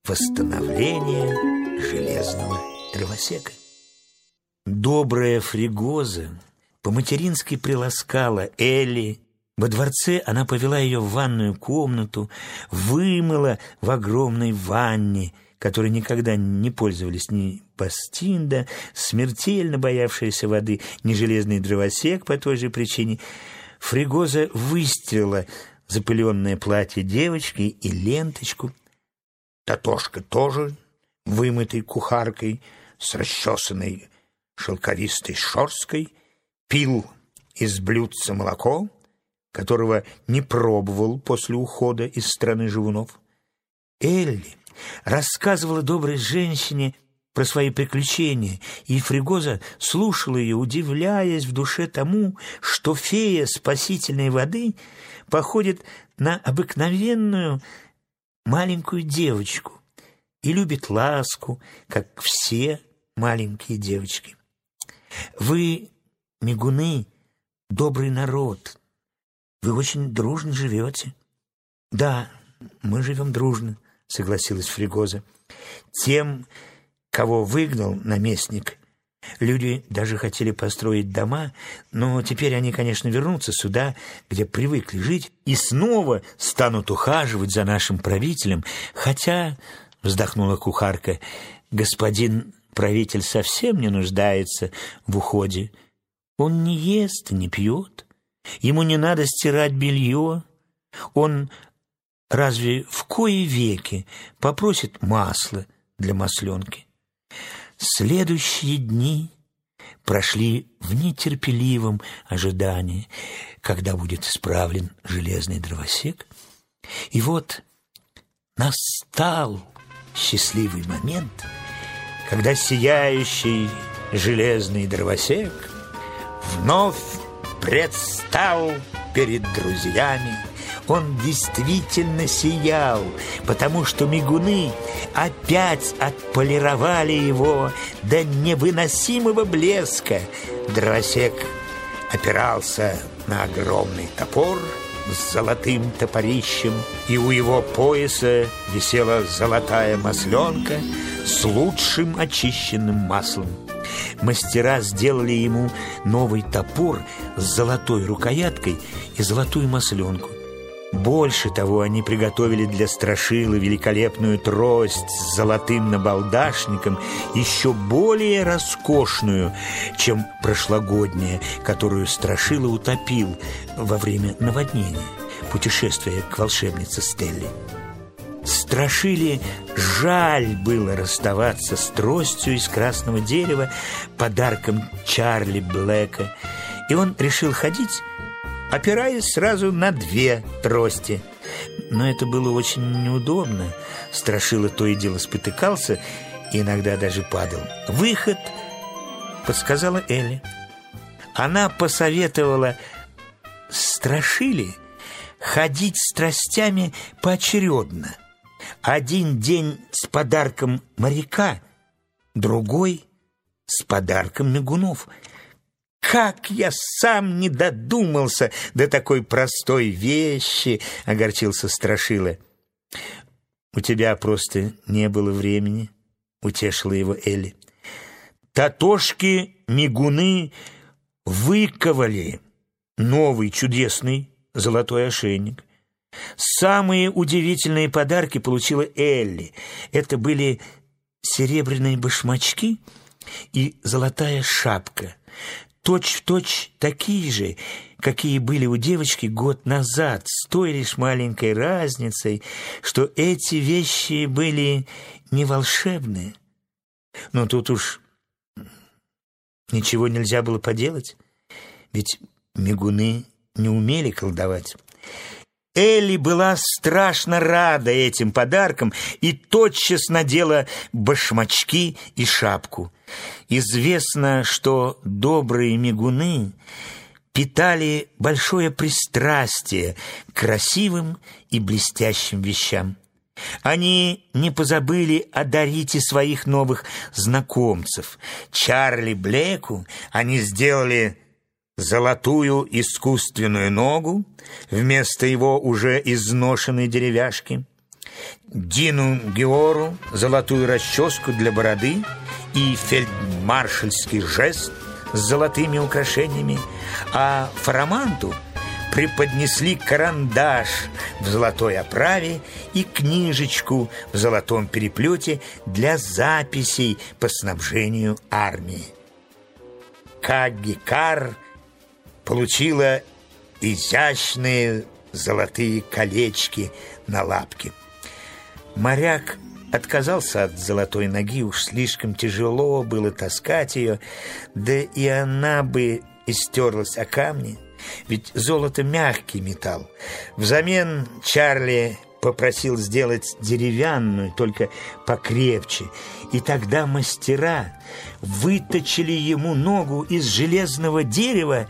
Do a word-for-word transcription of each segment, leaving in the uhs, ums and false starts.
восстановления железного дровосека. Добрая Фригоза по-матерински приласкала Элли. Во дворце она повела ее в ванную комнату, вымыла в огромной ванне, которой никогда не пользовались ни Бастинда, смертельно боявшаяся воды, ни железный дровосек по той же причине. Фригоза выстирала запыленное платье девочки и ленточку. Татошка тоже, вымытой кухаркой, с расчесанной шелковистой шерсткой, пил из блюдца молоко, которого не пробовал после ухода из страны живунов. Элли рассказывала доброй женщине про свои приключения, и Фригоза слушала ее, удивляясь в душе тому, что фея спасительной воды походит на обыкновенную маленькую девочку и любит ласку, как все маленькие девочки. Вы, мигуны, добрый народ. Вы очень дружно живете. Да, мы живем дружно, согласилась Фригоза. Тем, кого выгнал наместник, люди даже хотели построить дома, но теперь они, конечно, вернутся сюда, где привыкли жить, и снова станут ухаживать за нашим правителем, хотя, вздохнула кухарка, господин правитель совсем не нуждается в уходе. Он не ест и не пьет. Ему не надо стирать белье. Он разве в кои веки попросит масла для масленки? Следующие дни прошли в нетерпеливом ожидании, когда будет исправлен железный дровосек. И вот настал счастливый момент, когда сияющий железный дровосек вновь предстал перед друзьями. Он действительно сиял, потому что мигуны опять отполировали его до невыносимого блеска. Дровосек опирался на огромный топор с золотым топорищем, и у его пояса висела золотая масленка с лучшим очищенным маслом. Мастера сделали ему новый топор с золотой рукояткой и золотую масленку. Больше того, они приготовили для Страшилы великолепную трость с золотым набалдашником, еще более роскошную, чем прошлогодняя, которую Страшила утопил во время наводнения, путешествия к волшебнице Стелле. Страшиле жаль было расставаться с тростью из красного дерева, подарком Чарли Блэка, и он решил ходить, опираясь сразу на две трости. Но это было очень неудобно. Страшила то и дело спотыкался и иногда даже падал. Выход подсказала Элли. Она посоветовала Страшиле ходить с тростями поочередно. Один день с подарком моряка, другой с подарком мигунов. «Как я сам не додумался до такой простой вещи!» — огорчился Страшила. «У тебя просто не было времени», — утешила его Элли. Татошки-мигуны выковали новый чудесный золотой ошейник. Самые удивительные подарки получила Элли. Это были серебряные башмачки и золотая шапка, точь-в-точь такие же, какие были у девочки год назад, с той лишь маленькой разницей, что эти вещи были не волшебные. Но тут уж ничего нельзя было поделать, ведь мигуны не умели колдовать. Элли была страшно рада этим подаркам и тотчас надела башмачки и шапку. Известно, что добрые мигуны питали большое пристрастие к красивым и блестящим вещам. Они не позабыли одарить и своих новых знакомцев. Чарли Блэку они сделали золотую искусственную ногу вместо его уже изношенной деревяшки. Дину Геору золотую расческу для бороды и фельдмаршальский жест с золотыми украшениями, а Фараманту преподнесли карандаш в золотой оправе и книжечку в золотом переплете для записей по снабжению армии. Каггикар получила изящные золотые колечки на лапке. Моряк отказался от золотой ноги, уж слишком тяжело было таскать ее, да и она бы истерлась о камни, ведь золото мягкий металл. Взамен Чарли попросил сделать деревянную, только покрепче, и тогда мастера выточили ему ногу из железного дерева,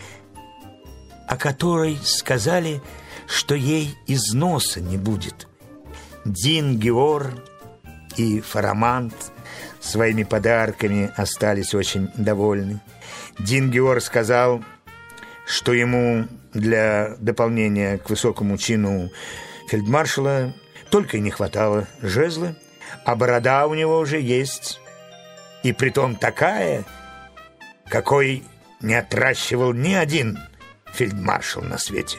о которой сказали, что ей износа не будет. Дин Геор и Фарамант своими подарками остались очень довольны. Дин Геор сказал, что ему для дополнения к высокому чину фельдмаршала только и не хватало жезла, а борода у него уже есть, и притом такая, какой не отращивал ни один фельдмаршал на свете.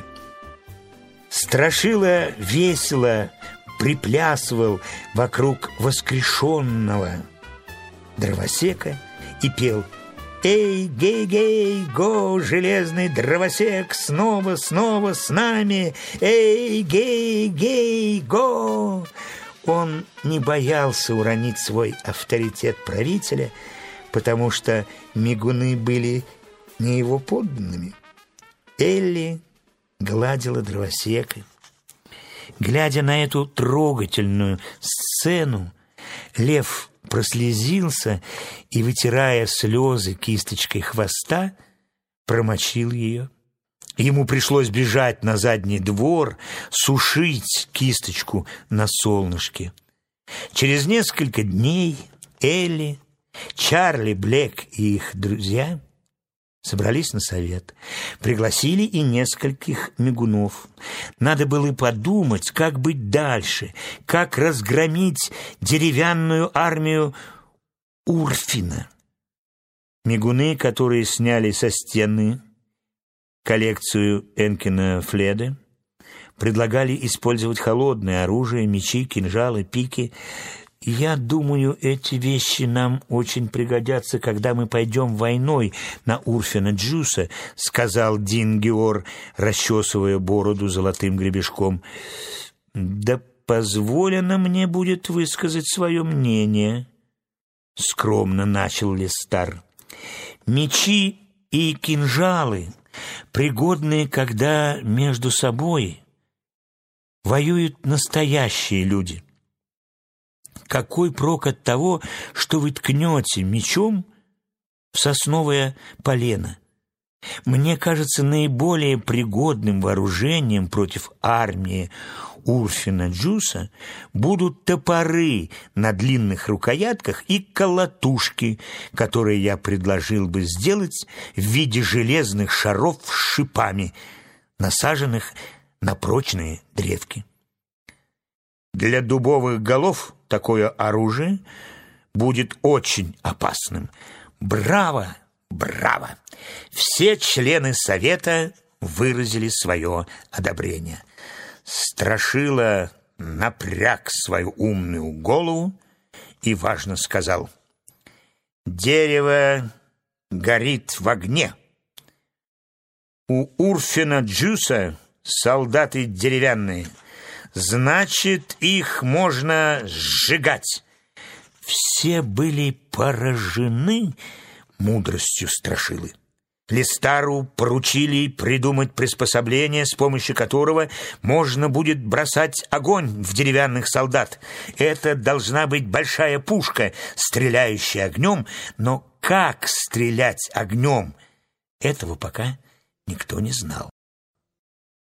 Страшила весело приплясывал вокруг воскрешенного дровосека и пел: «Эй, гей-гей, го, железный дровосек, снова, снова с нами! Эй, гей-гей, го!» Он не боялся уронить свой авторитет правителя, потому что мигуны были не его подданными. Элли гладила дровосека. Глядя на эту трогательную сцену, лев прослезился и, вытирая слезы кисточкой хвоста, промочил ее. Ему пришлось бежать на задний двор, сушить кисточку на солнышке. Через несколько дней Элли, Чарли Блек и их друзья собрались на совет. Пригласили и нескольких мигунов. Надо было подумать, как быть дальше, как разгромить деревянную армию Урфина. Мигуны, которые сняли со стены коллекцию Энкина Фледа, предлагали использовать холодное оружие, мечи, кинжалы, пики. Я думаю, эти вещи нам очень пригодятся, когда мы пойдем войной на Урфина Джуса, сказал Дин Геор, расчесывая бороду золотым гребешком. Да позволено мне будет высказать свое мнение, скромно начал Лестар. Мечи и кинжалы, пригодные, когда между собой воюют настоящие люди. Какой прок от того, что вы ткнете мечом в сосновое полено? Мне кажется, наиболее пригодным вооружением против армии Урфина Джуса будут топоры на длинных рукоятках и колотушки, которые я предложил бы сделать в виде железных шаров с шипами, насаженных на прочные древки. Для дубовых голов такое оружие будет очень опасным. Браво, браво! Все члены совета выразили свое одобрение. Страшила напряг свою умную голову и важно сказал: «Дерево горит в огне. У Урфина Джуса солдаты деревянные, значит, их можно сжигать». Все были поражены мудростью Страшилы. Лестару поручили придумать приспособление, с помощью которого можно будет бросать огонь в деревянных солдат. Это должна быть большая пушка, стреляющая огнем, но как стрелять огнем, этого пока никто не знал.